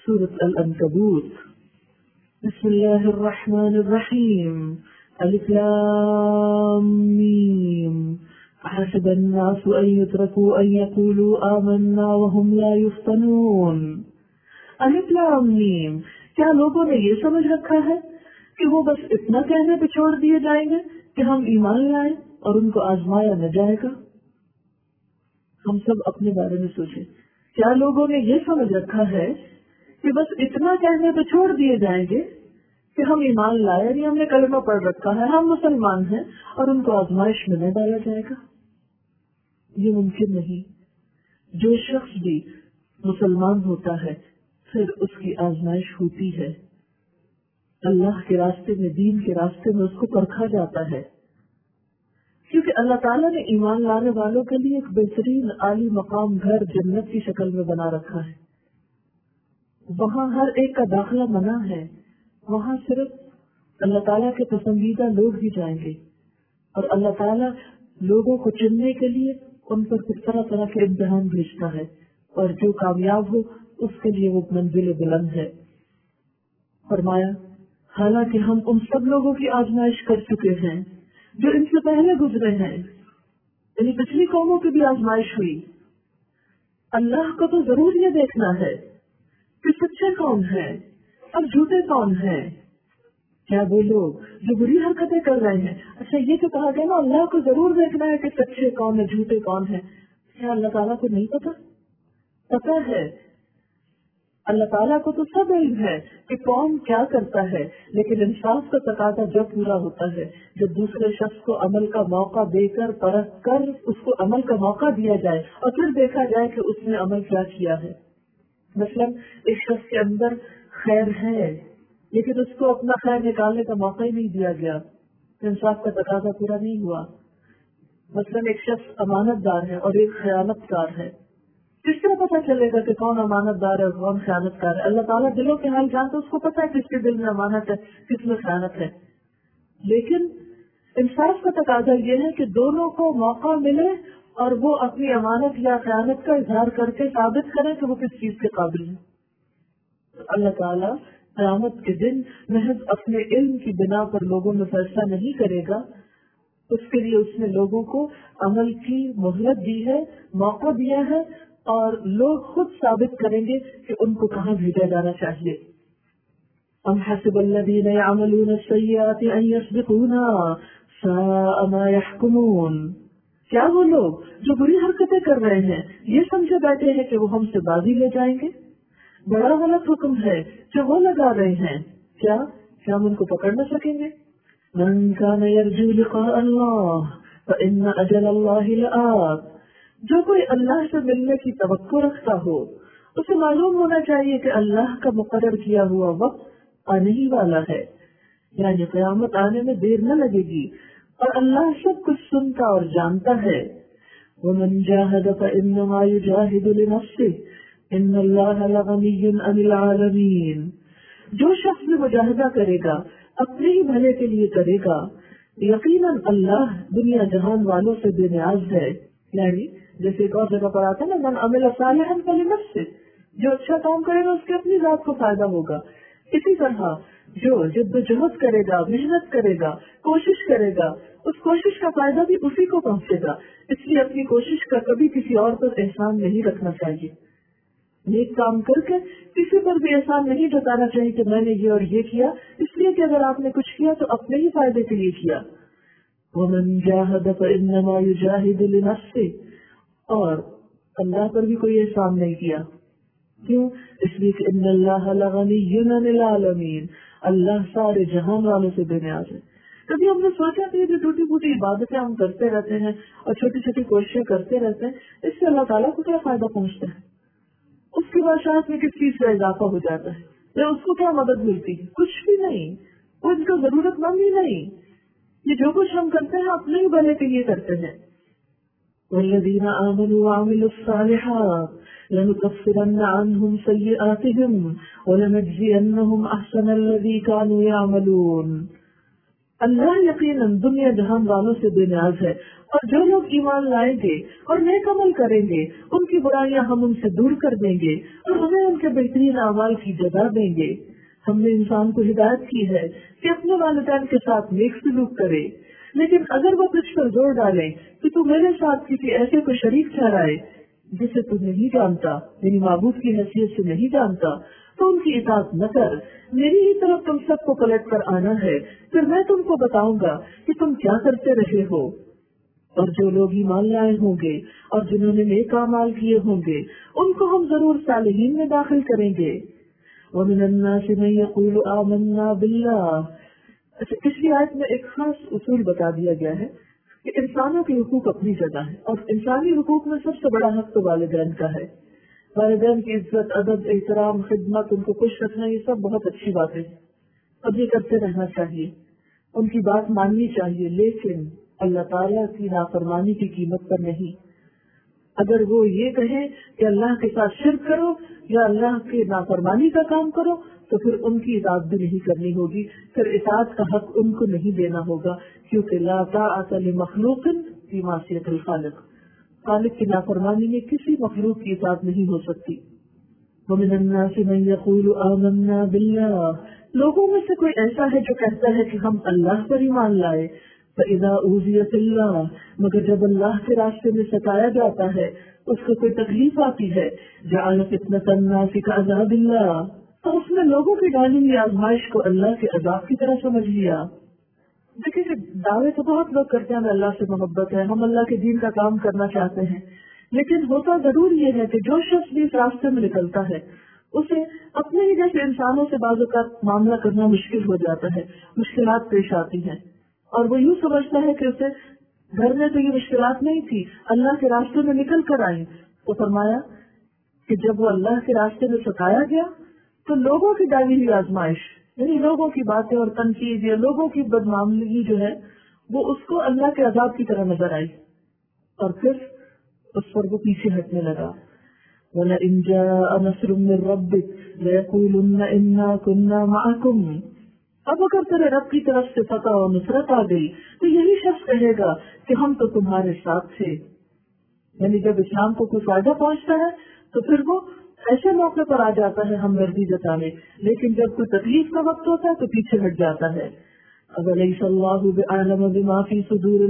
سورة العنکبوت. بسم اللہ الرحمن الرحیم. الف لام میم. حسب الناس ان يتركوا ان يقولوا آمنا وهم لا يفتنون. الف لام میم. کیا لوگوں نے یہ سمجھ رکھا ہے کہ وہ بس اتنا کہنے پہ چھوڑ دیے جائیں گے کہ ہم ایمان لائیں اور ان کو آزمایا نہ جائے گا؟ ہم سب اپنے بارے میں سوچیں. کیا لوگوں نے یہ سمجھ رکھا ہے کہ بس اتنا کہنے پہ چھوڑ دیے جائیں گے کہ ہم ایمان لائے، یعنی ہم نے کلمہ پڑھ رکھا ہے، ہم مسلمان ہیں، اور ان کو آزمائش میں نہ ڈالا جائے گا؟ یہ ممکن نہیں. جو شخص بھی مسلمان ہوتا ہے پھر اس کی آزمائش ہوتی ہے. اللہ کے راستے میں، دین کے راستے میں اس کو پرکھا جاتا ہے، کیونکہ اللہ تعالیٰ نے ایمان لانے والوں کے لیے ایک بہترین عالی مقام گھر جنت کی شکل میں بنا رکھا ہے. وہاں ہر ایک کا داخلہ منع ہے. وہاں صرف اللہ تعالیٰ کے پسندیدہ لوگ ہی جائیں گے، اور اللہ تعالیٰ لوگوں کو چننے کے لیے ان پر طرح طرح کے امتحان بھیجتا ہے، اور جو کامیاب ہو اس کے لیے وہ منزل بلند ہے. فرمایا حالانکہ ہم ان سب لوگوں کی آزمائش کر چکے ہیں جو ان سے پہلے گزرے ہیں، یعنی پچھلی قوموں کی بھی آزمائش ہوئی. اللہ کو تو ضرور یہ دیکھنا ہے کہ سچے کون ہیں اور جھوٹے کون ہیں. کیا وہ لوگ جو بری حرکتیں کر رہے ہیں، اچھا یہ تو کہا گیا نا اللہ کو ضرور دیکھنا ہے کہ سچے کون ہیں جھوٹے کون ہیں. کیا اللہ تعالیٰ کو نہیں پتا؟ پتا ہے. اللہ تعالیٰ کو تو سب علم ہے کہ کون کیا کرتا ہے، لیکن انصاف کا تقاضا جب پورا ہوتا ہے جب دوسرے شخص کو عمل کا موقع دے کر پرکھ کر اس کو عمل کا موقع دیا جائے اور پھر دیکھا جائے کہ اس نے عمل کیا کیا ہے. مثلا ایک شخص کے اندر خیر ہے لیکن اس کو اپنا خیر نکالنے کا موقع ہی نہیں دیا گیا، انصاف کا تقاضا پورا نہیں ہوا. مثلا ایک شخص امانت دار ہے اور ایک خیانت کار ہے. کس طرح پتا چلے گا کہ کون امانت دار ہے اور کون خیانت کار ہے؟ اللہ تعالیٰ دلوں کے حال جانتا، اس کو پتا ہے کس کے دل میں امانت ہے کس میں خیانت ہے. لیکن انصاف کا تقاضا یہ ہے کہ دونوں کو موقع ملے اور وہ اپنی امانت یا خیانت کا اظہار کر کے ثابت کرے کہ وہ کس چیز کے قابل ہے. اللہ تعالیٰ قیامت کے دن محض اپنے علم کی بنا پر لوگوں میں فیصلہ نہیں کرے گا، اس کے لیے اس نے لوگوں کو عمل کی مہلت دی ہے، موقع دیا ہے، اور لوگ خود ثابت کریں گے کہ ان کو کہاں بھیجا جانا چاہیے. ام حسب الذین یعملون السیئات ان یسبقونا ساء ما یحکمون. کیا وہ لوگ جو بری حرکتیں کر رہے ہیں یہ سمجھے بیٹھے ہیں کہ وہ ہم سے بازی لے جائیں گے؟ بڑا غلط حکم ہے جو وہ لگا رہے ہیں. کیا ہم ان کو پکڑ نہ سکیں گے؟ من کان یرجو لقاء اللہ فإن اجل اللہ لآت. جو کوئی اللہ سے ملنے کی توقع رکھتا ہو اسے معلوم ہونا چاہیے کہ اللہ کا مقرر کیا ہوا وقت آنے ہی والا ہے، یعنی قیامت آنے میں دیر نہ لگے گی، اور اللہ سب کچھ سنتا اور جانتا ہے. ومن جاہد فإنما یجاہد لنفسه ان اللہ لغنی عن العالمین. جو شخص بھی مجاہدہ کرے گا اپنے ہی بھلے کے لیے کرے گا، یقیناً اللہ دنیا جہان والوں سے بے نیاز ہے. یعنی جیسے ایک اور جگہ پر آتا ہے نا من عمل صالحا فلنفسہ، جو اچھا کام کرے گا اس کے اپنی ذات کو فائدہ ہوگا. اسی طرح جو جد و جہد کرے گا، محنت کرے گا، کوشش کرے گا، اس کوشش کا فائدہ بھی اسی کو پہنچے گا. اس لیے اپنی کوشش کا کبھی کسی اور پر احسان نہیں رکھنا چاہیے. نیک کام کر کے کسی پر بھی احسان نہیں جتانا چاہیے کہ میں نے یہ اور یہ کیا، اس لیے کہ اگر آپ نے کچھ کیا تو اپنے ہی فائدے کے لیے کیا. ومن جاہد فإنما یجاہد لنفسہ. اور اللہ پر بھی کوئی احسان نہیں کیا. کیوں؟ اس لیے کہ ان اللہ لغنی عن العالمین. اللہ سارے جہان والوں سے بے نیاز ہے. کبھی ہم نے سوچا کہ یہ جو ٹوٹی پھوٹی عبادتیں ہم کرتے رہتے ہیں اور چھوٹی چھوٹی کوششیں کرتے رہتے ہیں، اس سے اللہ تعالیٰ کو کیا فائدہ پہنچتا ہے؟ اس کی بادشاہت میں کس چیز کا اضافہ ہو جاتا ہے یا اس کو کیا مدد ملتی ہے؟ کچھ بھی نہیں. وہ اس کا ضرورت مند ہی نہیں. یہ جو کچھ ہم کرتے ہیں اپنے ہی بھلے کے لیے کرتے ہیں. والذین آمنوا وعملوا الصالحات لنکفرن عنہم سیئاتہم ولنجزینہم احسن الذی کانوا یعملون. اللہ یقیناً دنیا جہان والوں سے بے نیاز ہے، اور جو لوگ ایمان لائیں گے اور نیک عمل کریں گے ان کی برائیاں ہم ان سے دور کر دیں گے اور انہیں ان کے بہترین اعمال کی جزا دیں گے۔ ہم نے انسان کو ہدایت کی ہے کہ اپنے والدین کے ساتھ نیک سلوک کرے، لیکن اگر وہ تجھ پر زور ڈالیں کہ تو میرے ساتھ کسی ایسے کو شریک ٹھہرائے جسے تو نہیں جانتا، یعنی معبود کی حیثیت سے نہیں جانتا، تو ان کی اطاعت نہ کر۔ میری ہی طرف تم سب کو پلٹ کر آنا ہے، پھر میں تم کو بتاؤں گا کہ تم کیا کرتے رہے ہو۔ اور جو لوگ ایمان لائے ہوں گے اور جنہوں نے نیک اعمال کیے ہوں گے ان کو ہم ضرور صالحین میں داخل کریں گے۔ وَمِنَ النَّاسِ مَن يَقُولُ آمَنَّا بِاللَّهِ۔ اچھا، پچھلی آیت میں ایک خاص اصول بتا دیا گیا ہے کہ انسانوں کے حقوق اپنی جگہ ہے، اور انسانی حقوق میں سب سے بڑا حق تو والدین کا ہے۔ والدین کی عزت، ادب، احترام، خدمت، ان کو خوش رکھنا، یہ سب بہت اچھی باتیں ہیں اور یہ کرتے رہنا چاہیے، ان کی بات ماننی چاہیے، لیکن اللہ تعالیٰ کی نافرمانی کی قیمت پر نہیں۔ اگر وہ یہ کہیں کہ اللہ کے ساتھ شرک کرو یا اللہ کی نافرمانی کا کام کرو تو پھر ان کی اطاعت بھی نہیں کرنی ہوگی، پھر اطاعت کا حق ان کو نہیں دینا ہوگا، کیونکہ لا طاعۃ لمخلوق فی معصیۃ الخالق، خالق کی نافرمانی میں کسی مخلوق کی اطاعت نہیں ہو سکتی۔ وَمِنَ النَّاسِ مَن يَقُولُ آمَنَّا بِاللَّهِ، لوگوں میں سے کوئی ایسا ہے جو کہتا ہے کہ ہم اللہ پر ایمان لائے، فَإِذَا أُوذِيَ فِي اللَّهِ، مگر جب اللہ کے راستے میں ستایا جاتا ہے، اس کو کوئی تکلیف آتی ہے، جَعَلَ فِتْنَةَ النَّاسِ كَعَذَابِ اللَّهِ، تو اس نے لوگوں کی ڈالی ہوئی آزمائش کو اللہ کے عذاب کی طرح سمجھ لیا۔ دیکھیے، دعوے تو بہت لوگ کرتے ہیں ہمیں اللہ سے محبت ہے، ہم اللہ کے دین کا کام کرنا چاہتے ہیں، لیکن ہوتا ضرور یہ ہے کہ جو شخص بھی اس راستے میں نکلتا ہے اسے اپنے ہی جیسے انسانوں سے بعض اوقات معاملہ کرنا مشکل ہو جاتا ہے، مشکلات پیش آتی ہیں، اور وہ یوں سمجھتا ہے کہ اسے گھر میں تو یہ مشکلات نہیں تھی، اللہ کے راستے میں نکل کر آئی۔ تو فرمایا کہ جب وہ اللہ کے راستے میں ستایا گیا تو لوگوں کی ڈالی ہوئی آزمائش، یعنی لوگوں کی باتیں اور تنقید یا لوگوں کی بدمعاملگی جو ہے وہ اس کو اللہ کے عذاب کی طرح نظر آئی، اور پھر اس پر وہ پیچھے ہٹنے لگا۔ وَلَئِن جَاءَ نَصْرٌ مِّن رَّبِّكَ لَيَقُولُنَّ إِنَّا كُنَّا مَعَكُمْ، اب اگر تیرے رب کی طرف سے فتح اور نصرت آ گئی تو یہی شخص کہے گا کہ ہم تو تمہارے ساتھ تھے۔ یعنی جب اسلام کو کوئی فائدہ پہنچتا ہے تو پھر وہ ایسے موقع پر آ جاتا ہے ہمدردی جتانے، لیکن جب کوئی تکلیف کا وقت ہوتا ہے تو پیچھے ہٹ جاتا ہے۔ أَوَلَيْسَ اللَّهُ بِأَعْلَمَ بِمَا فِي صُدُورِ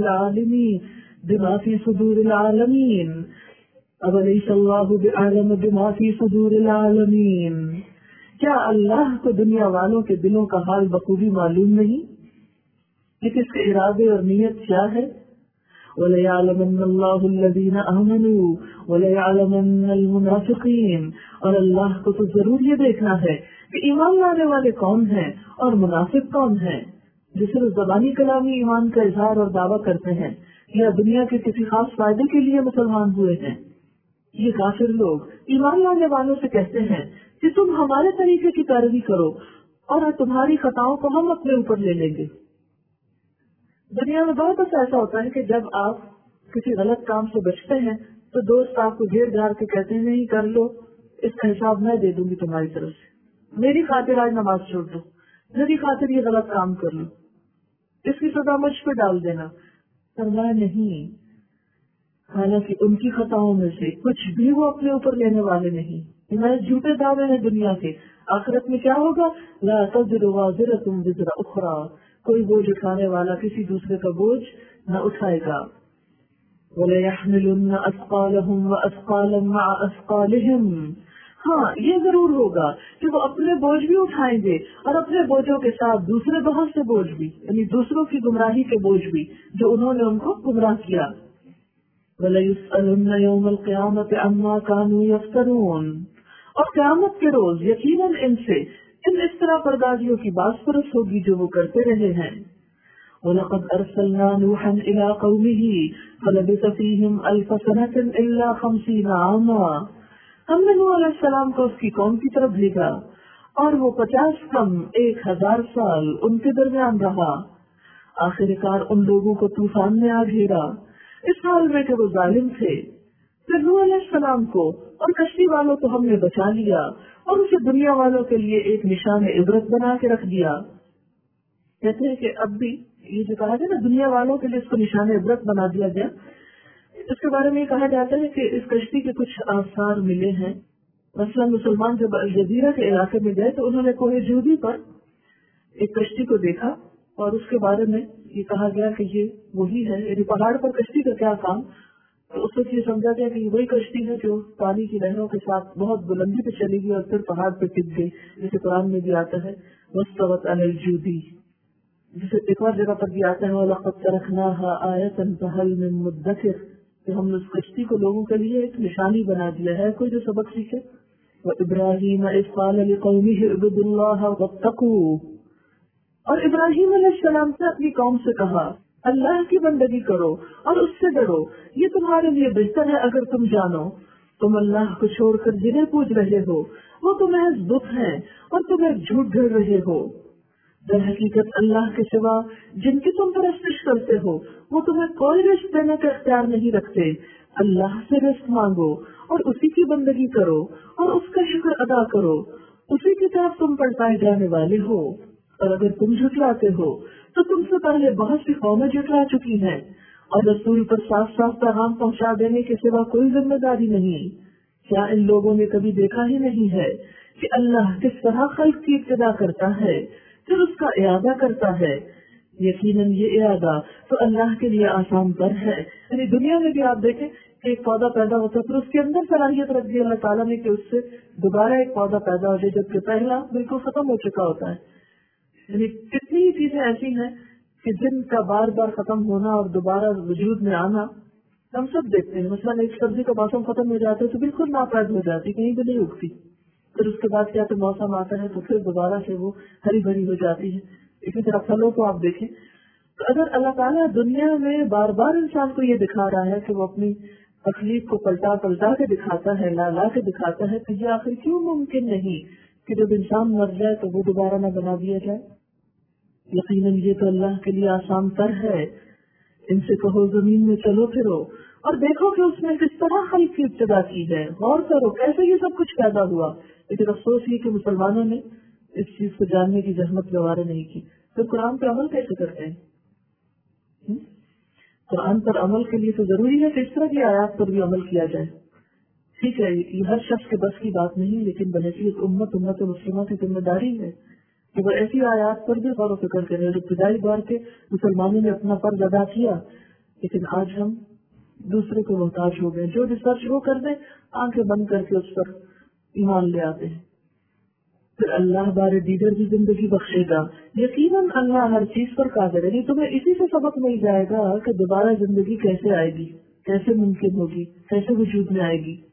الْعَالَمِينَ أَوَلَيْسَ اللَّهُ بِأَعْلَمَ بِمَا فِي صُدُورِ الْعَالَمِينَ، کیا اللہ کو دنیا والوں کے دلوں کا حال بخوبی معلوم نہیں کہ کس کے ارادے اور نیت کیا ہے؟ وَلَيَعْلَمَنَّ اللَّهُ الَّذِينَ آمَنُوا وَلَيَعْلَمَنَّ الْمُنَافِقِينَ، اور اللہ کو تو ضرور یہ دیکھنا ہے کہ ایمان لانے والے کون ہیں اور منافق کون ہیں، جو صرف زبانی کلامی ایمان کا اظہار اور دعویٰ کرتے ہیں یا دنیا کے کسی خاص فائدے کے لیے مسلمان ہوئے ہیں۔ یہ کافر لوگ ایمان لانے والوں سے کہتے ہیں کہ تم ہمارے طریقے کی پیروی کرو اور تمہاری خطاؤں کو ہم اپنے اوپر لے لیں گے۔ دنیا میں بہت ایسا ہوتا ہے کہ جب آپ کسی غلط کام سے بچتے ہیں تو دوست آپ کو گھیر گھار کے کہتے ہیں نہیں کر لو، اس کا حساب میں دے دوں گی تمہاری طرف سے، میری خاطر آج نماز چھوڑ دو، میری خاطر یہ غلط کام کر لو، اس کی سزا مجھ پہ ڈال دینا۔ فرمایا نہیں، حالانکہ ان کی خطاؤں میں سے کچھ بھی وہ اپنے اوپر لینے والے نہیں، ہمارے جھوٹے دعوے ہیں دنیا کے۔ آخرت میں کیا ہوگا؟ لا تزر وازرۃ وزر اخرى، کوئی بوجھ اٹھانے والا کسی دوسرے کا بوجھ نہ اٹھائے گا۔ وَلَيَحْمِلُنَّ أَثْقَالَهُمْ وَأَثْقَالًا مَعَ أَثْقَالِهِمْ، ہاں یہ ضرور ہوگا کہ وہ اپنے بوجھ بھی اٹھائیں گے اور اپنے بوجھوں کے ساتھ دوسرے بہت سے بوجھ بھی، یعنی دوسروں کی گمراہی کے بوجھ بھی جو انہوں نے ان کو گمراہ کیا۔ وَلَيُسْأَلُنَّ يَوْمَ الْقِيَامَةِ عَمَّا كَانُوا يَفْتَرُونَ، اور قیامت کے روز یقیناً ان سے ان اس طرح پردازیوں کی باس پرس ہوگی جو وہ کرتے رہے ہیں۔ وَلَقَدْ أَرْسَلْنَا نُوحًا إِلَىٰ قَوْمِهِ فَلَبِثَ فِيهِمْ أَلْفَ سَنَةٍ إِلَّا 50 عَامًا، ہم نے نوح علیہ السلام کو اس کی قوم کی طرف بھیجا اور وہ 50 کم 1000 سال ان کے درمیان رہا۔ آخر کار ان لوگوں کو طوفان نے آ گھیرا اس حال میں کہ وہ ظالم تھے۔ پھر نوح علیہ السلام کو اور کشتی والوں کو ہم نے بچا لیا اور اسے دنیا والوں کے لیے ایک نشان عبرت بنا کے رکھ دیا۔ کہتے ہیں کہ اب بھی یہ جو کہا گیا نا دنیا والوں کے لیے اس کو نشان عبرت بنا دیا گیا، اس کے بارے میں یہ کہا جاتا ہے کہ اس کشتی کے کچھ آثار ملے ہیں. مثلا مسلمان جب الجزیرہ کے علاقے میں گئے تو انہوں نے کوہ جودی پر ایک کشتی کو دیکھا اور اس کے بارے میں یہ کہا گیا کہ یہ وہی ہے. یعنی پہاڑ پر کشتی کا کیا کام؟ تو اس وقت یہ سمجھا گیا کہ یہ وہی کشتی ہے جو پانی کی لہروں کے ساتھ بہت بلندی پہ چلی گئی اور پھر پہاڑ پہ ٹک گئی، جیسے قرآن میں بھی آتا ہے وَاسْتَوَتْ عَلَى الْجُودِ. جسے ایک اور جگہ پر بھی آتا ہے وَلَقَدْ تَرَكْنَاهَا آيَةً فَهَلْ مِن مُدَّكِرٍ، کہ ہم نے اس کشتی کو لوگوں کے لیے ایک نشانی بنا دیا ہے، کوئی جو سبق سیکھے. وَإِبْرَاهِيمَ إِذْ قَالَ لِقَوْمِهِ اعْبُدُوا اللَّهَ وَاتَّقُوهُ، اور ابراہیم علیہ السلام سے اپنی قوم سے کہا اللہ کی بندگی کرو اور اس سے ڈرو، یہ تمہارے لیے بہتر ہے اگر تم جانو. تم اللہ کو چھوڑ کر جنہیں پوج رہے ہو وہ تمہیں بت ہیں اور تمہیں جھوٹ گھڑ رہے ہو. در حقیقت اللہ کے سوا جن کی تم پرستش کرتے ہو وہ تمہیں کوئی رزق دینے کا اختیار نہیں رکھتے. اللہ سے رزق مانگو اور اسی کی بندگی کرو اور اس کا شکر ادا کرو، اسی کی طرف تم پلٹائے جانے والے ہو. اور اگر تم جھٹلاتے ہو تو تم سے پہلے بہت سی قومیں جھٹلا چکی ہیں، اور رسول پر صاف صاف پیغام پہنچا دینے کے سوا کوئی ذمہ داری نہیں. کیا ان لوگوں نے کبھی دیکھا ہی نہیں ہے کہ اللہ کس طرح خلق کی ابتدا کرتا ہے پھر اس کا اعادہ کرتا ہے؟ یقیناً یہ اعادہ تو اللہ کے لیے آسان پر ہے. یعنی دنیا میں بھی آپ دیکھیں کہ ایک پودا پیدا ہوتا ہے پھر اس کے اندر صلاحیت رکھ دی اللہ تعالیٰ نے کہ اس سے دوبارہ ایک پودا پیدا ہو جائے جبکہ پہلا بالکل ختم ہو چکا ہوتا ہے. یعنی کتنی ہی چیزیں ایسی ہیں کہ جن کا بار بار ختم ہونا اور دوبارہ وجود میں آنا ہم سب دیکھتے ہیں. مثلا ایک سبزی کا موسم ختم ہو جاتا ہے تو بالکل ناپید ہو جاتی، کہیں بھی نہیں اگتی، پھر اس کے بعد کیا تو موسم آتا ہے تو پھر دوبارہ سے وہ ہری بھری ہو جاتی ہے. اسی طرح پھلوں کو آپ دیکھیں تو اگر اللہ تعالیٰ دنیا میں بار بار انسان کو یہ دکھا رہا ہے کہ وہ اپنی تخلیق کو پلٹا پلٹا کے دکھاتا ہے، لا لا کے دکھاتا ہے، تو یہ آخر کیوں ممکن نہیں کہ جب انسان مر جائے تو وہ دوبارہ نہ بنا دیا جائے؟ یقیناً یہ تو اللہ کے لیے آسان تر ہے. ان سے کہو زمین میں چلو پھرو اور دیکھو کہ اس میں کس طرح خلق کی ابتدا کی ہے، غور کرو کیسے یہ سب کچھ پیدا ہوا. لیکن افسوس یہ کہ مسلمانوں نے اس چیز کو جاننے کی زحمت گوارا نہیں کی. تو قرآن پر عمل کیسے کرتے ہیں؟ قرآن پر عمل کے لیے تو ضروری ہے کہ اس طرح کی آیات پر بھی عمل کیا جائے. ٹھیک ہے یہ ہر شخص کے بس کی بات نہیں، لیکن بنسبت امت مسلمہ کی ذمہ داری ہے کہ وہ ایسی آیات پر بھی غور و فکر کریں. ابتدائی دور کے مسلمانوں نے اپنا فرض ادا کیا، لیکن آج ہم دوسرے کو محتاج ہو گئے. جو ریسرچ وہ کر دیں آنکھیں بند کر کے اس پر ایمان لے آتے ہیں. پھر اللہ بارے دیگر بھی زندگی بخشے گا. یقیناً اللہ ہر چیز پر قادر ہے. تمہیں اسی سے سبق مل جائے گا کہ دوبارہ زندگی کیسے آئے گی، کیسے ممکن ہوگی، کیسے وجود میں آئے گی.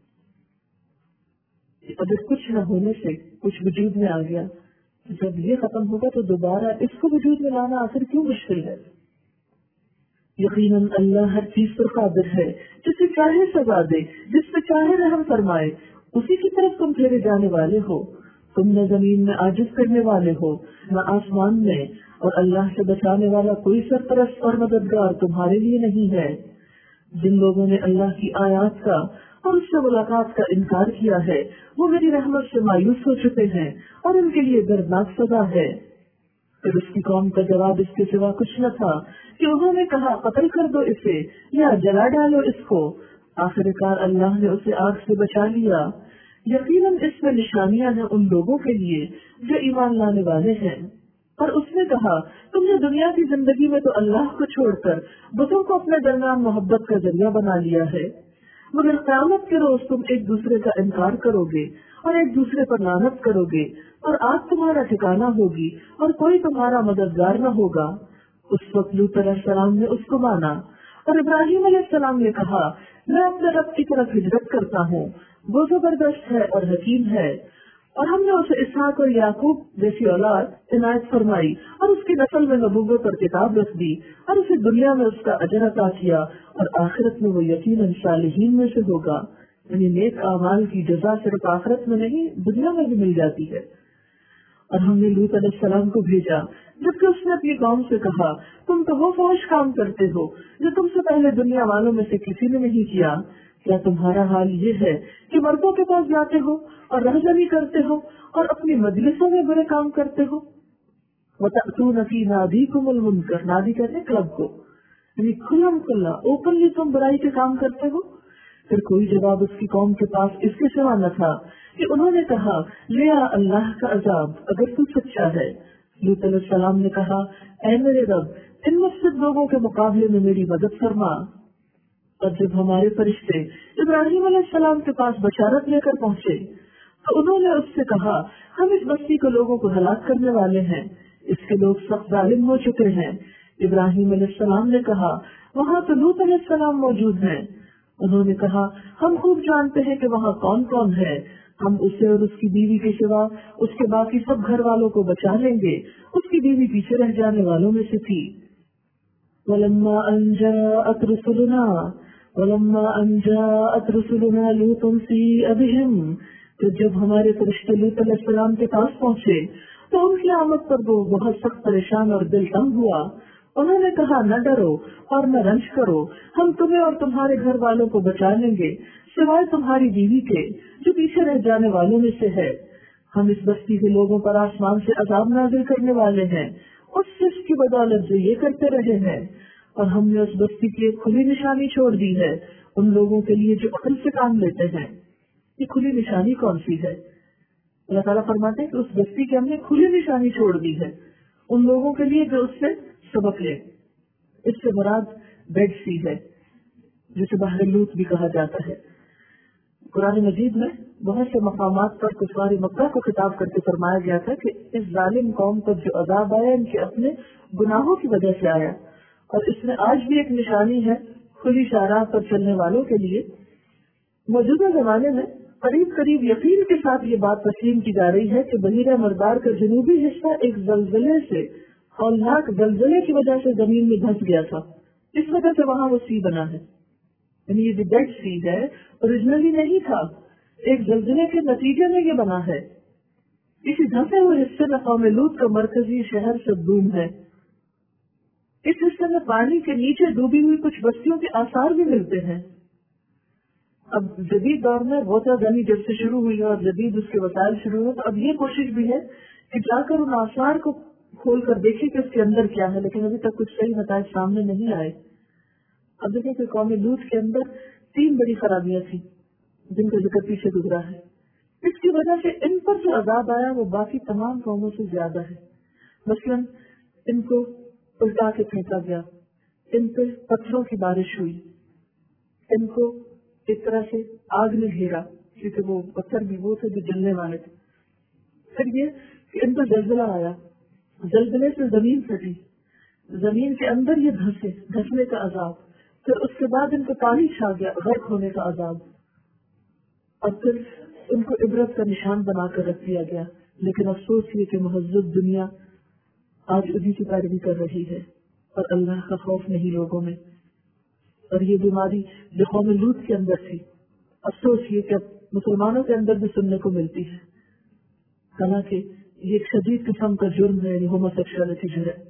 اگر کچھ نہ ہونے سے کچھ وجود میں آ گیا، جب یہ ختم ہوگا تو دوبارہ اس کو وجود میں لانا آخر کیوں مشکل ہے. یقیناً اللہ ہر چیز پر قادر ہے، جسے چاہے سزا دے، جس پہ چاہے رحم فرمائے. اسی کی طرف تم پھیرے جانے والے ہو. تم نہ زمین میں عاجز کرنے والے ہو نہ آسمان میں، اور اللہ سے بچانے والا کوئی سرپرست اور مددگار تمہارے لیے نہیں ہے. جن لوگوں نے اللہ کی آیات کا اور اس سے ملاقات کا انکار کیا ہے وہ میری رحمت سے مایوس ہو چکے ہیں اور ان کے لیے دردناک سزا ہے. پھر اس کی قوم کا جواب اس کے سوا کچھ نہ تھا کہ انہوں نے کہا قتل کر دو اسے یا جلا ڈالو اس کو. آخر کار اللہ نے اسے آگ سے بچا لیا. یقیناً اس میں نشانیاں ہیں ان لوگوں کے لیے جو ایمان لانے والے ہیں. اور اس نے کہا تم نے دنیا کی زندگی میں تو اللہ کو چھوڑ کر بتوں کو اپنے درمیان محبت کا ذریعہ بنا لیا ہے، مگر قیامت کے روز تم ایک دوسرے کا انکار کرو گے اور ایک دوسرے پر لعنت کرو گے اور آج تمہارا ٹھکانہ ہوگی اور کوئی تمہارا مددگار نہ ہوگا. اس وقت لوط علیہ السلام نے اس کو مانا اور ابراہیم علیہ السلام نے کہا میں اپنے رب کی طرف ہجرت کرتا ہوں، وہ زبردست ہے اور حکیم ہے. اور ہم نے اسے اسحاق اور یعقوب جیسی اولاد عنایت فرمائی اور اس کی نسل میں نبوت اور کتاب رکھ دی اور اسے دنیا میں اس کا اجر عطا کیا اور آخرت میں وہ یقیناً صالحین میں سے ہوگا. یعنی نیک اعمال کی جزا صرف آخرت میں نہیں دنیا میں بھی مل جاتی ہے. اور ہم نے لوط علیہ السلام کو بھیجا جبکہ اس نے اپنی قوم سے کہا تم تو وہ فحش کام کرتے ہو جو تم سے پہلے دنیا والوں میں سے کسی نے نہیں کیا. کیا تمہارا حال یہ ہے کہ مردوں کے پاس جاتے ہو اور رہزنی کرتے ہو اور اپنی مجلسوں میں برے کام کرتے ہو؟ وَتَأْتُونَ فِي نَادِيكُمُ الْمُنكَرَ، نادی کہتے ہیں کلب کو، یعنی کھلم کھلا اوپنلی تم برائی کے کام کرتے ہو. پھر کوئی جواب اس کی قوم کے پاس اس کے سوا نہ تھا کہ انہوں نے کہا لیا اللہ کا عذاب اگر تو سچا ہے. لوط علیہ السلام نے کہا اے میرے رب ان مفسد لوگوں کے مقابلے میں میری مدد فرما. اور جب ہمارے فرشتے ابراہیم علیہ السلام کے پاس بشارت لے کر پہنچے تو انہوں نے اس سے کہا ہم اس بستی کو لوگوں کو ہلاک کرنے والے ہیں، اس کے لوگ سخت ظالم ہو چکے ہیں. ابراہیم علیہ السلام نے کہا وہاں تو لوط علیہ السلام موجود ہیں. انہوں نے کہا ہم خوب جانتے ہیں کہ وہاں کون کون ہے، ہم اسے اور اس کی بیوی کے سوا اس کے باقی سب گھر والوں کو بچا لیں گے. اس کی بیوی پیچھے رہ جانے والوں میں سے تھی. وَلَمَّا أَن جَاءَتْ رُسُلُنَا لُوطًا سِيءَ بِهِمْ، تو جب ہمارے فرشتے لوط علیہ السلام کے پاس پہنچے تو ان کی آمد پر وہ بہت سخت پریشان اور دل تنگ ہوا. انہوں نے کہا نہ ڈرو اور نہ رنج کرو، ہم تمہیں اور تمہارے گھر والوں کو بچا لیں گے سوائے تمہاری بیوی کے جو پیچھے رہ جانے والوں میں سے ہے. ہم اس بستی کے لوگوں پر آسمان سے عذاب نازل کرنے والے ہیں اس شخص کی بدولت جو یہ کرتے رہے ہیں، اور ہم نے اس بستی کی ایک کھلی نشانی چھوڑ دی ہے ان لوگوں کے لیے جو عقل سے کام لیتے ہیں. یہ کھلی نشانی کون سی ہے؟ اللہ تعالیٰ فرماتے ہیں کہ اس بستی کی ہم نے کھلی نشانی چھوڑ دی ہے ان لوگوں کے لیے جو اس سے سبق لے. اس سے مراد بیڈ سی ہے جسے بحر لوط بھی کہا جاتا ہے. قرآن مجید میں بہت سے مقامات پر کفار مکہ کو خطاب کر کے فرمایا گیا تھا کہ اس ظالم قوم پر جو عذاب آیا ان کے اپنے گناہوں کی وجہ سے آیا، اور اس میں آج بھی ایک نشانی ہے کھلی شاہراہ پر چلنے والوں کے لیے. موجودہ زمانے میں قریب قریب یقین کے ساتھ یہ بات تسلیم کی جا رہی ہے کہ بحیرہ مردار کا جنوبی حصہ ایک زلزلے سے ہولناک زلزلے کی وجہ سے زمین میں دھس گیا تھا، اس وجہ سے وہاں وہ سی بنا ہے. یعنی یہ جو ڈیڈ سی ہے اوریجنلی نہیں تھا، ایک زلزلے کے نتیجے میں یہ بنا ہے. اسی دھسے ہوئے حصے میں قوم لوط کا مرکزی شہر سدوم ہے. اس حصے میں پانی کے نیچے ڈوبی ہوئی کچھ بستیوں کے آثار بھی ملتے ہیں. اب جدید دور میں غوطہ زنی جب سے شروع ہوئی اور جدید اس کے وسائل شروع ہوئے تو اب یہ کوشش بھی ہے کہ جا کر ان آثار کو کھول کر دیکھیں کہ اس کے اندر کیا ہے، لیکن ابھی تک کچھ صحیح نتائج سامنے نہیں آئے. اب دیکھیں کہ قوم لوط کے اندر 3 بڑی خرابیاں تھیں جن کا ذکر پیچھے گزرا ہے. اس کی وجہ سے ان پر جو عذاب آیا وہ باقی تمام قوموں سے زیادہ ہے. مثلا ان کو الٹا کے پھینکا گیا، ان پہ پتھروں کی بارش ہوئی، ان کو ایک طرح سے آگ نے گھیرا کیونکہ وہ پتھر بھی وہ تھے جو جلنے والے تھے. پھر یہ کہ ان پر زلزلہ آیا، زلزلے سے زمین پھٹی، زمین کے اندر یہ دھسنے کا عذاب، پھر اس کے بعد ان کو پانی چھا گیا، غرق ہونے کا عذاب، اور پھر ان کو عبرت کا نشان بنا کر رکھ دیا گیا. لیکن افسوس یہ کہ مہذب دنیا آج انہیں کی پیروی کر رہی ہے اور اللہ کا خوف نہیں لوگوں میں. اور یہ بیماری جو قوم لوط کے اندر تھی، افسوس یہ کہ مسلمانوں کے اندر بھی سننے کو ملتی ہے. حالانکہ یہ ایک شدید قسم کا جرم ہے، یعنی ہومو سیکشوالٹی جو ہے.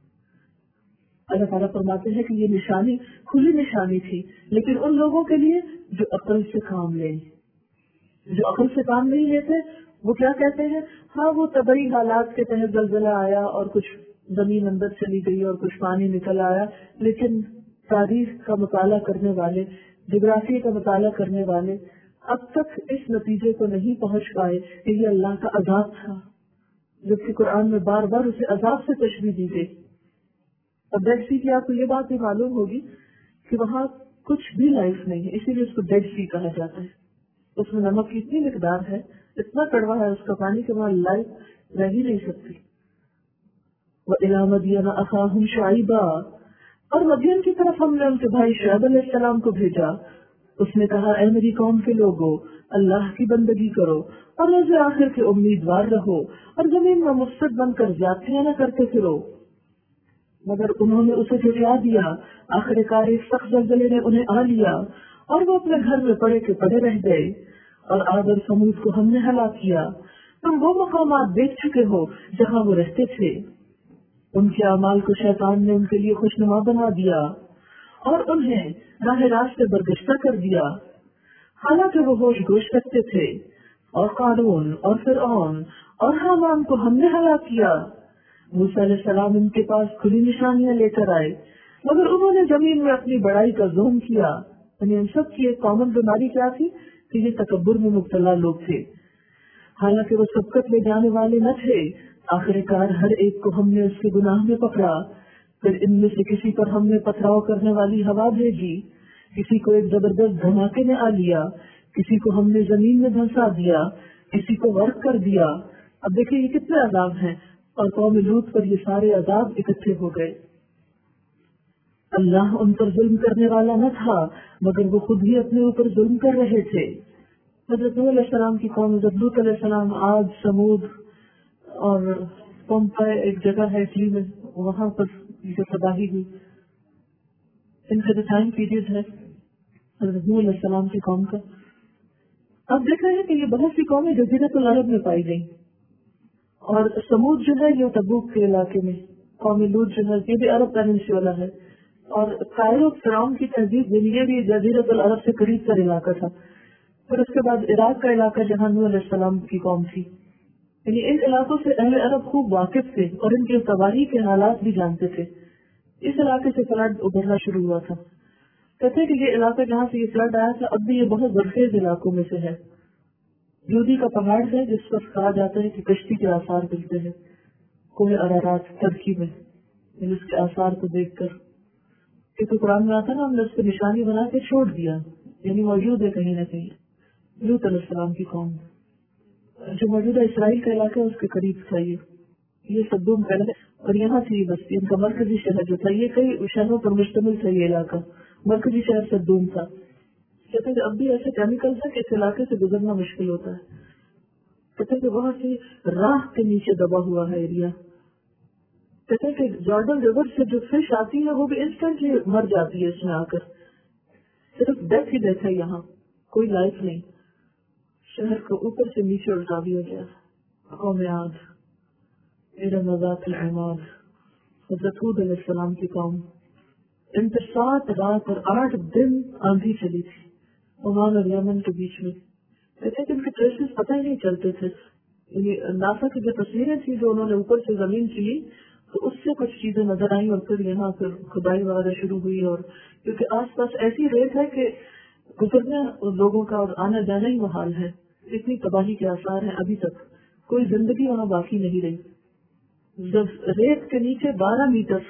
اللہ تعالیٰ فرماتے ہیں کہ یہ نشانی کھلی نشانی تھی لیکن ان لوگوں کے لیے جو عقل سے کام لیں. جو عقل سے کام نہیں لیتے وہ کیا کہتے ہیں، ہاں وہ طبعی حالات کے تحت زلزلہ آیا اور کچھ زمین اندر چلی گئی اور کچھ پانی نکل آیا، لیکن تاریخ کا مطالعہ کرنے والے، جغرافیہ کا مطالعہ کرنے والے اب تک اس نتیجے کو نہیں پہنچ پائے کہ یہ اللہ کا عذاب تھا، جبکہ قرآن میں بار بار اسے عذاب سے تشبیہ دی گئی. اب ڈیڈ سی کی آپ کو یہ بات بھی معلوم ہوگی کہ وہاں کچھ بھی لائف نہیں ہے، اسی لیے اس کو ڈیڈ سی کہا جاتا ہے. اس میں نمک کی اتنی مقدار ہے، اتنا کڑوا ہے اس کا پانی کہ وہاں لائف رہ ہی نہیں سکتی. وَإِلَىٰ مَدْيَنَ أَخَاهُمْ شُعَيْبًا، اور مدین کی طرف ہم نے ان کے بھائی شعیب علیہ السلام کو بھیجا. اس نے کہا اے میری قوم کے لوگوں، اللہ کی بندگی کرو اور روز آخر کے امیدوار رہو اور زمین میں مفسد بن کر زیادتیاں نہ کرتے پھرو. مگر انہوں نے اسے جھٹلا دیا، آخر کار ایک سخت زلزلے نے انہیں آ لیا اور وہ اپنے گھر میں پڑے کے پڑے رہ گئے. اور عاد اور ثمود کو ہم نے ہلاک کیا. تم وہ مقامات دیکھ چکے ہو جہاں وہ رہتے تھے. ان کے اعمال کو شیطان نے ان کے لیے خوشنما بنا دیا اور انہیں راہ راست سے برگشتہ کر دیا، حالانکہ وہ ہوش گوش رکھتے تھے. اور قارون اور فرعون اور حامان کو ہم نے ہلاک کیا. موسیٰ علیہ السلام ان کے پاس کھلی نشانیاں لے کر آئے، مگر انہوں نے زمین میں اپنی بڑائی کا ظلم کیا. یعنی ان سب کی ایک کامن بیماری کیا تھی کہ یہ تکبر میں مبتلا لوگ تھے. حالانکہ وہ سبقت لے جانے والے نہ تھے. آخر کار ہر ایک کو ہم نے اس کے گناہ میں پکڑا. پھر ان میں سے کسی پر ہم نے پتھراؤ کرنے والی ہوا بھیجی، کسی کو ایک زبردست دھماکے نے آ لیا، کسی کو ہم نے زمین میں دھنسا دیا، کسی کو غرق کر دیا. اب دیکھیں یہ کتنے عذاب ہیں، اور قوم لوط پر یہ سارے عذاب اکٹھے ہو گئے. اللہ ان پر ظلم کرنے والا نہ تھا، مگر وہ خود ہی اپنے اوپر ظلم کر رہے تھے. حضرت نوح علیہ السلام کی قوم، حضرت لوط علیہ السلام، عاد، سمود اور پمپا ایک جگہ ہے اٹلی میں، وہاں پر جو تباہی ہوئی، ان کا جو ٹائم پیریڈ ہے حضرت نوح علیہ السلام کی قوم کا. اب دیکھ رہے ہیں کہ یہ بہت سی قومیں جزیرۃ العرب میں پائی گئی، اور سمود جو ہے یہ تبوک کے علاقے میں، قوم لوط جو ہے یہ بھی عرب پیننسولا ہے، اور کائرو فرعون کی تہذیب یہ بھی جزیرۃ العرب سے قریب تر علاقہ تھا. پھر اس کے بعد عراق کا علاقہ جہاں نوح علیہ السلام کی قوم تھی. یعنی ان علاقوں سے اہل عرب خوب واقف تھے اور ان کی تباہی کے حالات بھی جانتے تھے. اس علاقے سے فلڈ ابھرنا شروع ہوا تھا. کہتے ہیں کہ یہ علاقہ جہاں سے یہ فلڈ آیا تھا اب بھی یہ بہت برخیز علاقوں میں سے ہے. یودی کا پہاڑ ہے جس پر کہا جاتا ہے کہ کشتی کے آثار ملتے ہیں، کوہ ارارات ترکی میں، جس کے آثار کو دیکھ کر، کیونکہ قرآن میں آتا نا ہم نے اس کو نشانی بنا کے چھوڑ دیا، یعنی موجود ہے کہیں نہ کہیں. لوط علیہ السلام کی قوم جو موجودہ اسرائیل کا علاقہ ہے اس کے قریب تھا. یہ صدوم پہلے، اور یہاں سے بستی ان کا مرکزی شہر جو تھا، یہ کئی شہروں پر مشتمل تھا. یہ علاقہ مرکزی شہر صدوم تھا. کہتے ہیں کہ اب بھی ایسے کیمیکل ہے کہ اس علاقے سے گزرنا مشکل ہوتا ہے. کہتے ہیں کہ وہاں سے راہ کے نیچے دبا ہوا ہے ایریا. کہتے ہیں کہ جارڈن ریور سے جو فش آتی ہے وہ بھی انسٹنٹلی مر جاتی ہے اس میں آ کر. صرف ڈیتھ ہی ڈیتھ ہے، یہاں کوئی لائف نہیں. شہر کو اوپر سے نیچے الٹا دیا گیا. قوم عاد، ارم ذات العماد، حضرت ہود علیہ السلام کی قوم، ان پر 7 رات اور 8 دن آندھی چلی تھی عمان اور یمن کے بیچ میں. کہتے ہیں کہ ان کے ٹریسز پتہ ہی نہیں چلتے تھے. ناسا کی جو تصویریں تھیں جو انہوں نے اوپر سے زمین سے لی تو اس سے کچھ چیزیں نظر آئیں، اور پھر یہاں پھر کھدائی وغیرہ شروع ہوئی. اور کیونکہ آس پاس ایسی ریت ہے کہ گزرنا لوگوں کا اور آنا جانا ہی محال ہے. اتنی تباہی کے آثار ہیں، ابھی تک کوئی زندگی وہاں باقی نہیں رہی. جب ریت کے نیچے 12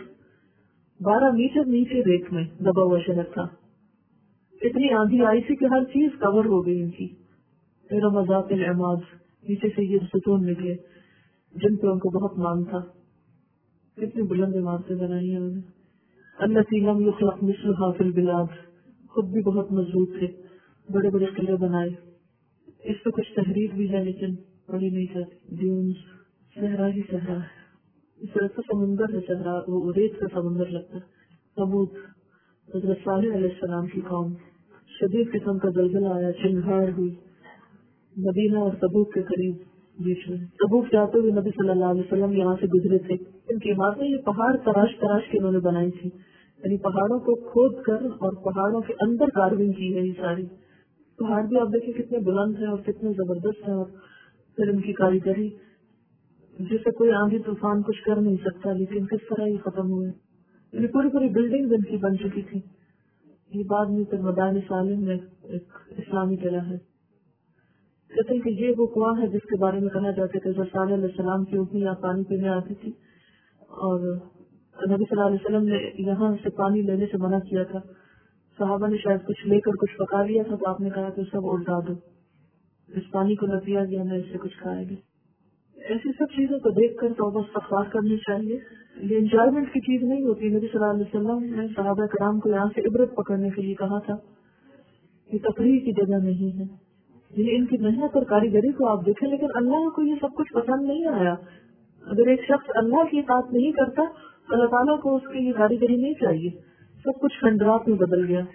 میٹر نیچے ریت میں دبا ہوا شہر تھا. اتنی آندھی آئی تھی کہ ہر چیز کور ہو گئی ان کی. ارم ذات العماد، نیچے سے یہ ستون نکلے جن پہ ان کو بہت مان تھا. کتنی بلند عمارتیں بنائی ہیں انہوں نے. التی لم یخلق مثلھا فی البلاد، خود بھی بہت مضبوط تھے، بڑے بڑے قلعے بنائے. اس پہ کچھ تحریر بھی ہے لیکن پڑھی نہیں جاتی. ڈیونز، صحرا ہی صحرا ہے، اس طرح کا سمندر ہے صحرا، وہ ریت کا سمندر لگتا ہے. ثمود، حضرت صالح علیہ السلام کی قوم، شدید قسم کا زلزلہ آیا، چنگھاڑ ہوئی مدینہ اور تبوک کے قریب بیچ میں. تبوک جاتے ہوئے نبی صلی اللہ علیہ وسلم یہاں سے گزرے تھے. ان کی عمارتیں یہ پہاڑ تراش تراش کے انہوں نے بنائی تھی، یعنی پہاڑوں کو کھود کر اور پہاڑوں کے اندر کارونگ کی ہے. یہ ساری پہاڑ بھی آپ دیکھیں کتنے بلند ہیں اور کتنے زبردست ہیں، اور پھر ان کی کاریگری جسے کوئی آندھی طوفان کچھ کر نہیں سکتا. لیکن کس طرح یہ ختم ہوئے. یہ پوری پوری بلڈنگ ان کی بن چکی تھی. یہ بعد میں پھر مدائن سالم میں ایک اسلامی قلعہ ہے. کہتے ہیں کہ یہ وہ کنواں ہے جس کے بارے میں کہا جاتا ہے کہ حضرت صالح علیہ السلام کی اونٹنی یہاں پانی پینے آتی تھی، اور نبی صلی اللہ علیہ وسلم نے یہاں سے پانی لینے سے منع کیا تھا. صحابہ نے شاید کچھ لے کر کچھ پکا لیا تھا تو آپ نے کہا کہ سب الٹا دو، اس پانی کو نہ پیا گیا نہ اس سے کچھ کھائے گا. ایسی سب چیزوں کو دیکھ کر توبہ استغفار کرنی چاہیے. یہ انجوائمنٹ کی چیز نہیں ہوتی. نبی صلی اللہ علیہ وسلم نے صحابہ کرام کو یہاں سے عبرت پکڑنے کے لیے کہا تھا. یہ تفریح کی جگہ نہیں ہے. یہ ان کی محنت اور کاریگری کو آپ دیکھیں، لیکن اللہ کو یہ سب کچھ پسند نہیں آیا. اگر ایک شخص اللہ کی اطاعت نہیں کرتا تو اللہ تعالیٰ کو اس کی یہ کاریگری نہیں چاہیے. سب کچھ کھنڈرات میں بدل گیا.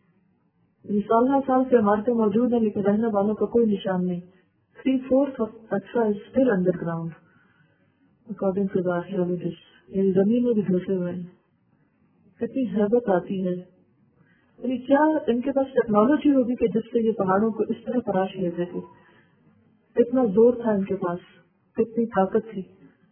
سال سے عمارتیں موجود ہیں لیکن رہنے والوں کا کوئی نشان نہیں. 3/4 of Petra is still underground according to the archaeologists. یہ زمین میں بھی دھسے ہوئے ہیں. کتنی حیبت آتی ہے. یعنی کیا ان کے پاس ٹیکنالوجی ہوگی کہ جس سے یہ پہاڑوں کو اس طرح تراش لیتے تھے. کتنا زور تھا ان کے پاس، کتنی طاقت تھی.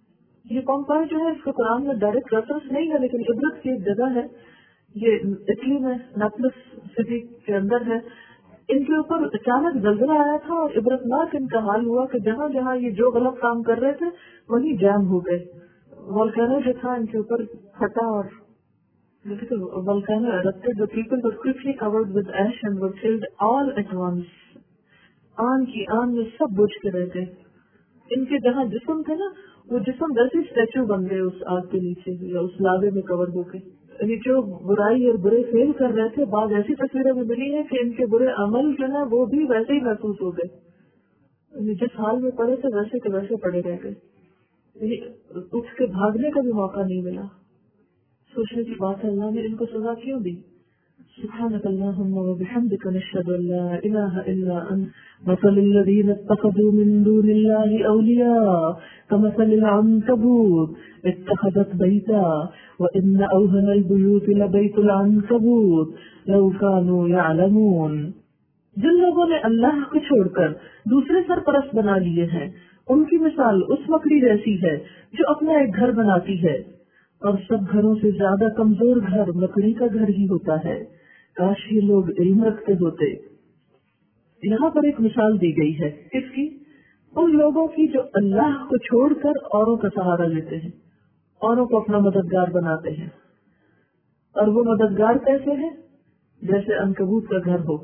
یہ کمپاؤنڈ جو ہے اس کو قرآن میں ڈائریکٹ ریفرنس نہیں ہے، لیکن عبرت کی ایک جگہ ہے. یہ اٹلی میں نیپلس سٹی کے اندر ہے. ان کے اوپر اچانک زلزلہ آیا تھا اور عبرتناک ان کا حال ہوا کہ جہاں جہاں یہ جو غلط کام کر رہے تھے وہیں جام ہو گئے. والکینو جو تھا ان کے اوپر پھٹا اور volcano erupted. The people were quickly covered with ash and were killed all at once. آن کی آن میں سب بجھ کے رہ گئے. ان کے جہاں جسم تھے نا وہ جسم ویسے اسٹیچو بن گئے اس آگ کے نیچے یا اس لاوے میں کور ہو گئے. یہ جو برائی اور برے فیل کر رہے تھے بعض ایسی تصویریں بھی ملی ہیں کہ ان کے برے عمل جو ہے وہ بھی ویسے ہی محسوس ہو گئے. جس حال میں پڑے تھے ویسے کے ویسے پڑے رہ گئے. اٹھ کے بھاگنے کا بھی موقع نہیں ملا. سوچنے کی بات ہے اللہ نے ان کو سزا کیوں دی. سبحانك اللهم وبحمدك نشهد ان لا اله الا انت مثل الذين اتخذوا من دون الله اولياء كمثل العنكبوت اتخذت بيتا وان اوهن البيوت لبيت العنكبوت لو كانوا يعلمون. جن لوگوں نے اللہ کو چھوڑ کر دوسرے سرپرست بنا لیے ہیں ان کی مثال اس مکڑی جیسی ہے جو اپنا ایک گھر بناتی ہے اور سب گھروں سے زیادہ کمزور گھر مکڑی کا گھر ہی ہوتا ہے. کاش یہ لوگ علم رکھتے ہوتے. یہاں پر ایک مثال دی گئی ہے کس کی؟ ان لوگوں کی جو اللہ کو چھوڑ کر اوروں کا سہارا لیتے ہیں، اوروں کو اپنا مددگار بناتے ہیں. اور وہ مددگار کیسے ہیں؟ جیسے عنکبوت کا گھر ہو.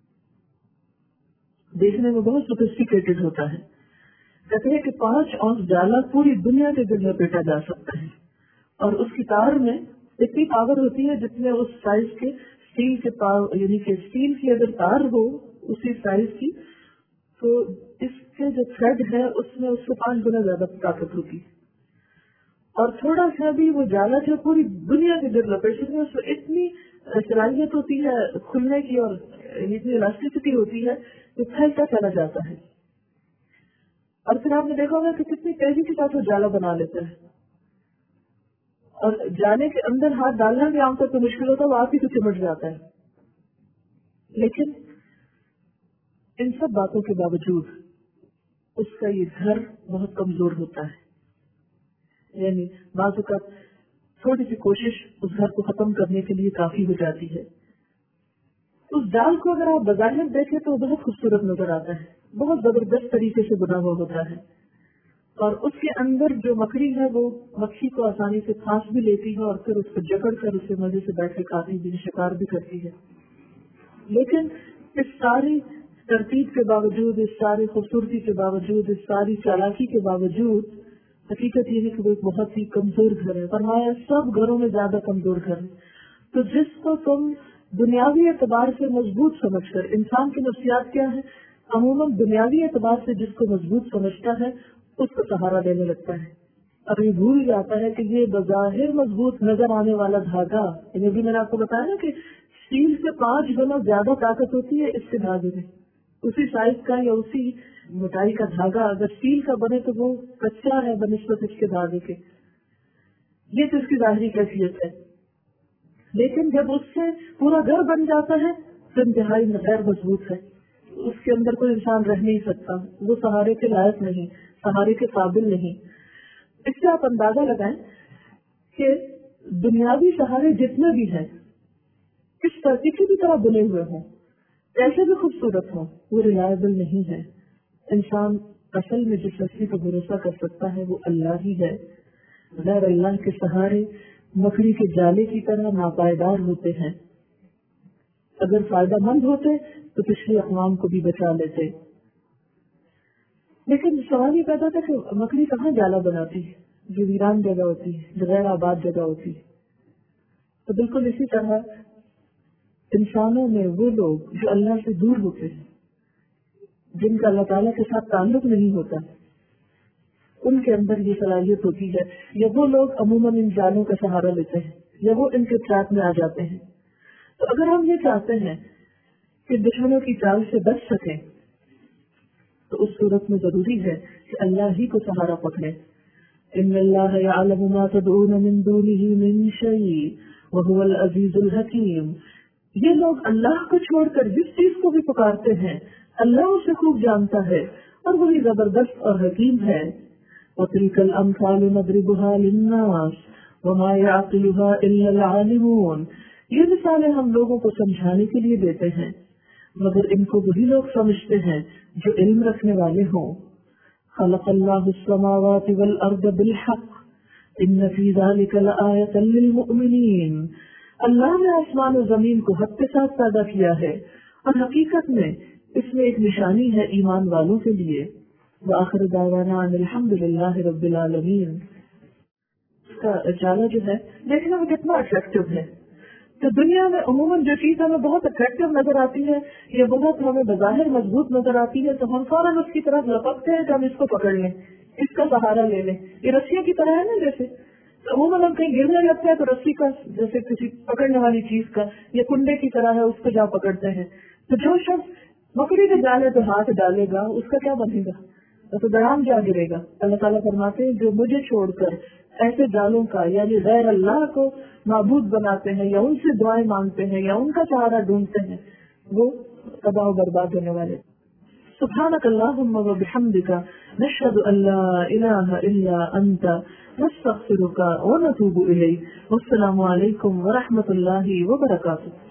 دیکھنے میں بہت سوفسٹیکیٹڈ ہوتا ہے. کہتے ہیں کہ 5 اونس جالا پوری دنیا کے دل میں پیٹا جا سکتا ہے اور اس کی تار میں اتنی پاور ہوتی ہے جتنے اس سائز کے اسٹیل کے یعنی کہ اسٹیل کی اگر تار ہو اسی سائز کی تو اس کے جو تھریڈ ہے اس میں اس سے 5 گنا زیادہ طاقت ہوگی. اور تھوڑا سا بھی وہ جالا جو پوری دنیا کے دل لپیٹ سکتے ہیں اس میں اتنی صلاحیت ہوتی ہے کھلنے کی اور اتنی الاسٹیسٹی ہوتی ہے کہ پھیلتا چلا جاتا ہے. اور پھر آپ نے دیکھا ہوگا کہ کتنی تیزی کے ساتھ وہ جالا بنا لیتا ہے اور جالے کے اندر ہاتھ ڈالنا بھی عام طور پر مشکل ہوتا ہے، وہ آپ ہی کو چمٹ جاتا ہے. لیکن ان سب باتوں کے باوجود اس کا یہ گھر بہت کمزور ہوتا ہے. یعنی بعض اوقات تھوڑی سی کوشش اس گھر کو ختم کرنے کے لیے کافی ہو جاتی ہے. اس ڈال کو اگر آپ بظاہر دیکھیں تو بہت خوبصورت نظر آتا ہے، بہت زبردست طریقے سے بنا ہوا ہوتا ہے اور اس کے اندر جو مکڑی ہے وہ مکھی کو آسانی سے پھانس بھی لیتی ہے اور پھر اس کو جکڑ کر اسے مزے سے بیٹھ کے کھاتی بھی شکار بھی کرتی ہے. لیکن اس ساری ترتیب کے باوجود، اس ساری خوبصورتی کے باوجود، اس ساری چالاکی کے باوجود حقیقت یہ ہے کہ وہ ایک بہت ہی کمزور گھر ہے. فرمایا سب گھروں میں زیادہ کمزور گھر ہے. تو جس کو تم دنیاوی اعتبار سے مضبوط سمجھ کر، انسان کی نفسیات کیا ہے عموماً دنیاوی اعتبار سے جس کو مضبوط سمجھتا ہے اس کو سہارا دینے لگتا ہے اور یہ بھول جاتا ہے کہ یہ بظاہر مضبوط نظر آنے والا دھاگا، یہ بھی میں نے آپ کو بتایا نا کہ اسٹیل سے 5 گنا زیادہ طاقت ہوتی ہے اس کے دھاگے میں. اسی سائز کا یا اسی موٹائی کا دھاگا اگر اسٹیل کا بنے تو وہ کچا ہے بنسبت اس کے دھاگے کے. یہ تو اس کی ظاہری کیفیت ہے. لیکن جب اس سے پورا گھر بن جاتا ہے تو انتہائی غیر مضبوط ہے، اس کے اندر کوئی انسان رہ نہیں سکتا، وہ سہارے کے لائق نہیں، سہارے کے قابل نہیں. اس سے آپ اندازہ لگائیں کہ دنیاوی سہارے جتنے بھی ہیں کس طرح کسی بھی طرح بنے ہوئے ہوں، کیسے بھی خوبصورت ہوں، وہ ریلائبل نہیں ہے. انسان اصل میں جس ہستی پر بھروسہ کر سکتا ہے وہ اللہ ہی ہے. غیر اللہ کے سہارے مکڑی کے جالے کی طرح ناپائیدار ہوتے ہیں. اگر فائدہ مند ہوتے تو پچھلے اقوام کو بھی بچا لیتے. لیکن سوال یہ پیدا تھا کہ مکڑی کہاں جالا بناتی ہے جو ویران جگہ ہوتی ہے، جو غیر آباد جگہ ہوتی ہے. تو بالکل اسی طرح انسانوں میں وہ لوگ جو اللہ سے دور ہوتے ہیں، جن کا اللہ تعالیٰ کے ساتھ تعلق نہیں ہوتا، ان کے اندر یہ صلاحیت ہوتی ہے. یا وہ لوگ عموماً ان جالوں کا سہارا لیتے ہیں یا وہ ان کے ٹریپ میں آ جاتے ہیں. تو اگر ہم یہ چاہتے ہیں کہ دشمنوں کی چال سے بچ سکیں تو اس صورت میں ضروری ہے کہ اللہ ہی کو سہارا پکڑے. ان اللہ یعلم ما تدعون من دونه من شیء وهو العزیز الحکیم. یہ لوگ اللہ کو چھوڑ کر جس چیز کو بھی پکارتے ہیں اللہ اسے خوب جانتا ہے اور وہی زبردست اور حکیم ہے. وَتِلْكَ الْأَمْثَالُ نَضْرِبُهَا لِلنَّاسِ وَمَا يَعْقِلُهَا إِلَّا الْعَالِمُونَ. یہ مثالیں ہم لوگوں کو سمجھانے کے لیے دیتے ہیں، مگر ان کو وہی لوگ سمجھتے ہیں جو علم رکھنے والے ہوں. خلق اللہ السماوات والارض بالحق ان فی ذلک لآیۃ للمؤمنین. اللہ نے آسمان و زمین کو حق کے ساتھ پیدا کیا ہے، اور حقیقت میں اس میں ایک نشانی ہے ایمان والوں کے لیے. وآخر دعوانا ان الحمد للہ رب العالمین. اس کا اجالہ جو ہے دیکھنا میں کتنا اٹریکٹیو ہے. تو دنیا میں عموماً جو چیز ہمیں بہت اٹریکٹیو نظر آتی ہے یا بہت ہمیں بظاہر مضبوط نظر آتی ہے تو ہم فوراً اس کی طرف لپکتے ہیں کہ ہم اس کو پکڑ لیں، اس کا سہارا لے لیں. یہ رسیوں کی طرح ہے نا، جیسے عموماً ہم کہیں گرنے لگتے ہیں تو رسی کا، جیسے کسی پکڑنے والی چیز کا یا کنڈے کی طرح ہے، اس کو جا پکڑتے ہیں. تو جو شخص مکڑی کے جالے تو ہاتھ ڈالے گا اس کا کیا بنے گا؟ تو درام جا گرے گا. اللہ تعالیٰ فرماتے ہیں جو مجھے چھوڑ کر ایسے جالوں کا یعنی غیر اللہ کو معبود بناتے ہیں یا ان سے دعائیں مانگتے ہیں یا ان کا سہارا ڈھونڈتے ہیں، وہ تباہ و برباد ہونے والے. سبحانک اللہم و بحمدک نشہد ان لا الہ الا انت نستغفرک و نتوب الیک. والسلام علیکم ورحمۃ اللہ وبرکاتہ.